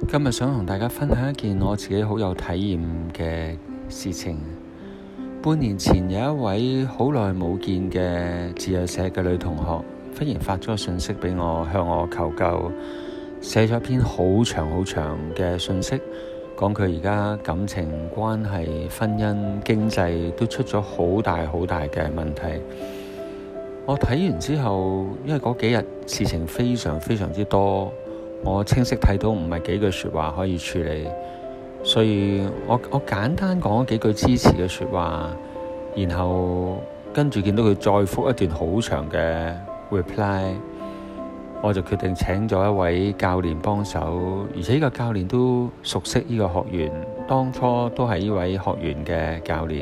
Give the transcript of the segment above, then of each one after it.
今日想同大家分享一件我自己好有體驗嘅事情。半年前有一位好耐冇見嘅自由社嘅女同學，忽然發咗個信息俾我，向我求救，寫咗一篇好長好長嘅信息，講佢而家感情關係、婚姻、經濟都出咗好大嘅問題。我睇完之後，因為嗰幾日事情非常之多，我清晰睇到唔係幾句說話可以處理，所以我簡單講咗幾句支持嘅說話，然後跟住見到佢再覆一段好長嘅 reply， 我就決定請咗一位教練幫手，而且呢個教練都熟悉呢個學員，當初都係呢位學員嘅教練。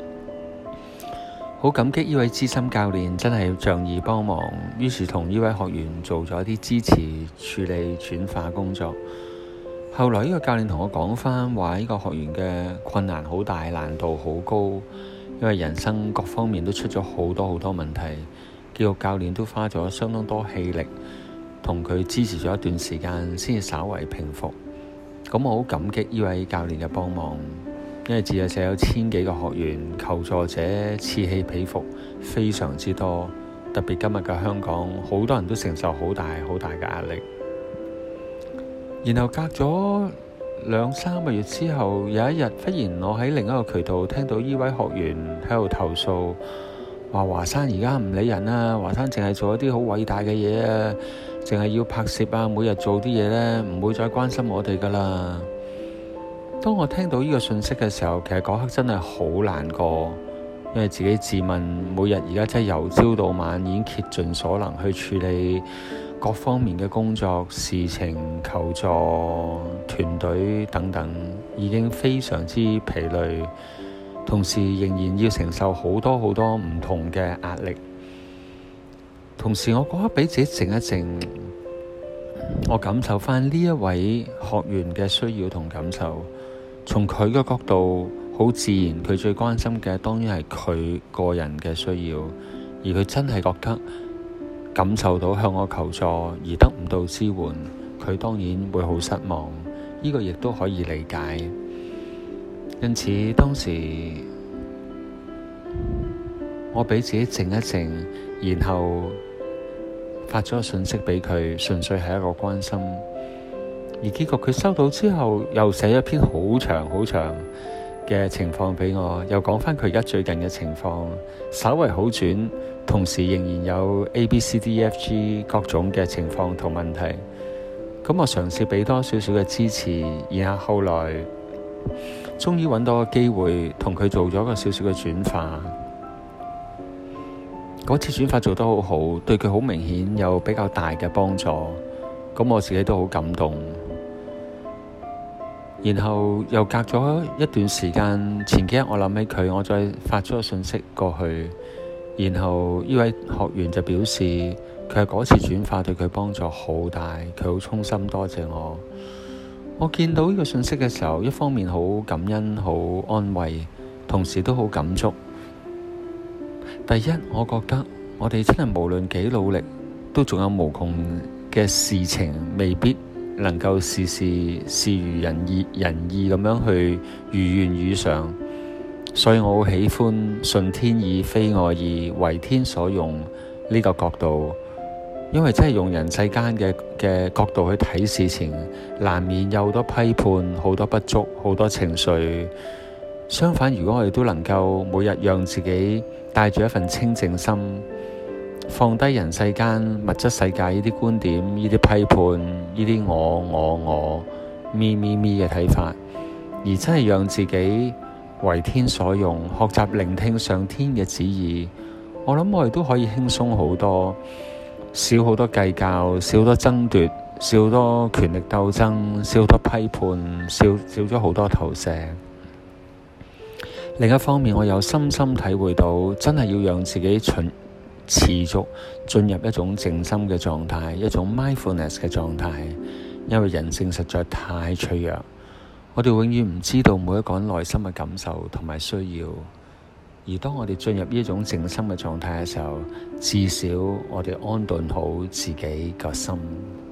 好感激呢位資深教練真係仗義幫忙，於是同呢位學員做咗啲支持處理轉化工作。後來呢個教練同我講返話，呢個學員嘅困難好大，難度好高，因為人生各方面都出咗好多問題。叫教練都花咗相當多氣力同佢支持咗一段時間，先至稍為平復。咁我好感激呢位教練嘅幫忙。因為自由社有1000幾個學員，求助者此起彼伏，非常之多。特別今日嘅香港，好多人都承受好大嘅壓力。然後隔咗2-3個月之後，有一日忽然我喺另一個渠道聽到呢位學員喺度投訴，話華山而家唔理人啦，華山淨係做一啲好偉大嘅嘢啊，淨係要拍攝啊，每日做啲嘢呢，唔會再關心我哋噶啦。當我聽到呢個信息嘅時候，其實嗰刻真係好難過，因為自己自問每日而家真係由朝到晚已經竭盡所能去處理各方面嘅工作、事情、求助、團隊等等，已經非常之疲累，同時仍然要承受好多唔同嘅壓力。同時我覺得俾自己靜一靜，我感受翻呢一位學員嘅需要同感受。從佢嘅角度，好自然，佢最關心嘅當然係佢個人嘅需要，而佢真係覺得感受到向我求助而得唔到支援，佢當然會好失望。呢個亦都可以理解。因此當時我俾自己靜一靜，然後發咗個信息俾佢，純粹係一個關心。而結果佢收到之後，又寫一篇好長嘅情況俾我，又講返佢而家最近嘅情況，稍為好轉，同時仍然有 ABCDEFG 各種嘅情況同問題。咁我嘗試俾多少少嘅支持，然後後來終於揾到個機會，同佢做咗個少少嘅轉化。嗰次轉化做得好好，對佢好明顯有比較大嘅幫助。咁我自己都好感動。然後又隔咗一段時間，前幾日我諗起佢，我再發咗個信息過去，然後呢位學員就表示佢係嗰次轉化對佢幫助好大，佢好衷心多謝我。我見到呢個信息嘅時候，一方面好感恩、好安慰，同時都好感觸。第一，我覺得我哋真係無論幾努力，都仲有無窮嘅事情未必能夠事如人意咁樣去如願以償，所以我好喜歡順天意非我意，為天所用呢個角度，因為真係用人世間嘅角度去睇事情，難免有好多批判、好多不足、好多情緒。相反，如果我哋都能夠每日讓自己帶住一份清淨心，放低人世間物質世界呢啲觀點、呢啲批判、呢啲我、咪嘅睇法，而真係讓自己為天所用，學習聆聽上天嘅旨意，我諗我哋都可以輕鬆好多，少好多計較，少好多爭奪，少好多權力鬥爭，少好多批判，少咗好多投射。另一方面，我有深體會到，真係要讓自己持續進入一種靜心嘅狀態，一種 mindfulness 嘅狀態，因為人性實在太脆弱，我哋永遠唔知道每一個人內心嘅感受同埋需要。而當我哋進入呢種靜心嘅狀態嘅時候，至少我哋安頓好自己個心。